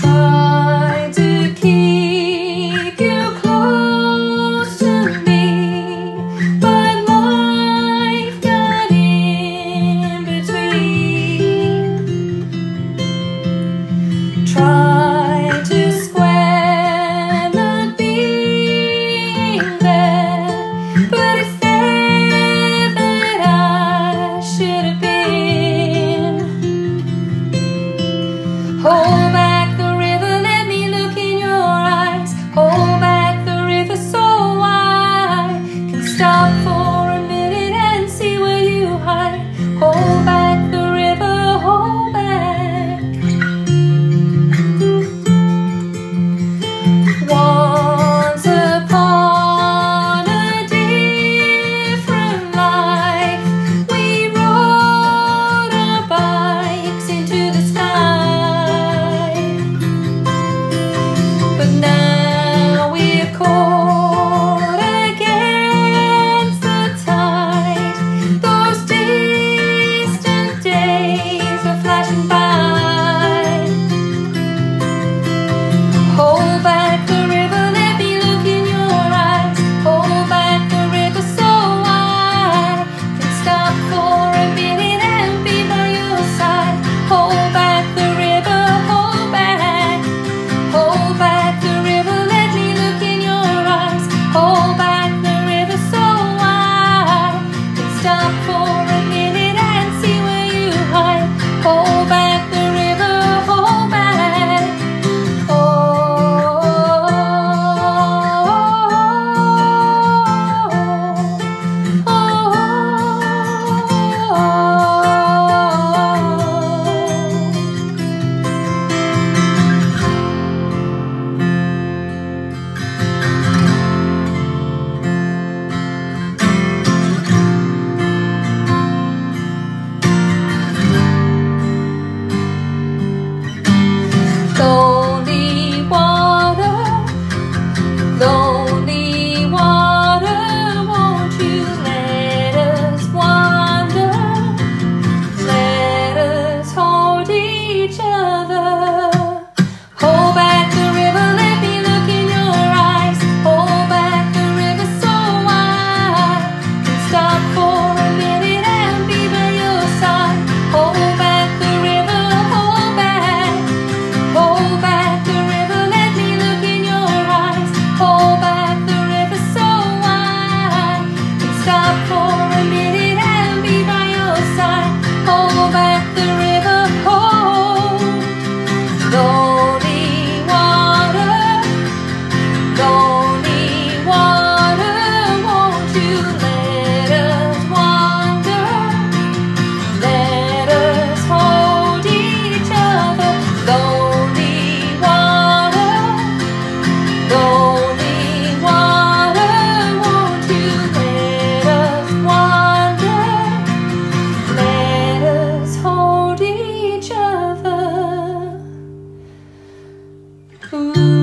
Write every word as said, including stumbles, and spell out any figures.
Try to keep you close to me, but life got in between. Try to square not being there, but it's there that I should have been. Hold back the river, let me look in your eyes. Hold back the river so I can stop for a minute and see where you hide. Hold back the river, hold back. Once upon a different life, we rode our bikes into the sky. But now we're caught against the tide. Those distant days are flashing by. Hold back the river, let me look in your eyes. Hold back the river so I can stop for a minute and be by your side. Hold back the river, hold back. Hold back the river, let me look in your eyes. Hold back the river so I can stop for a minute and see where you hide. Hold back the river, hold back. Oh, oh, oh, lonely water, lonely water, won't you let us wander? Let us hold each other. Hold back the river, let me look in your eyes. Hold back the river so I can stop for a minute and be by your side. Hold back the river, hold back. Hold back the river, let me look in your eyes. Hold back the river so I can stop for a minute and be by your side. Hold back the river, hold. Lonely water, lonely water, won't you let us wander? Let us hold each other. Lonely water, lonely water, won't you let us wander? Let us hold each other. Ooh.